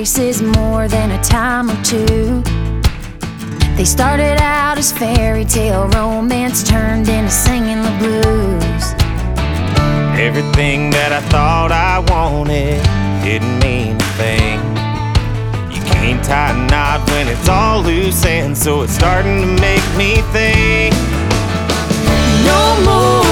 faces more than a time or two. They started out as fairy tale romance, turned into singing the blues. Everything that I thought I wanted didn't mean a thing. You can't tie a knot when it's all loose ends, so it's starting to make me think. No more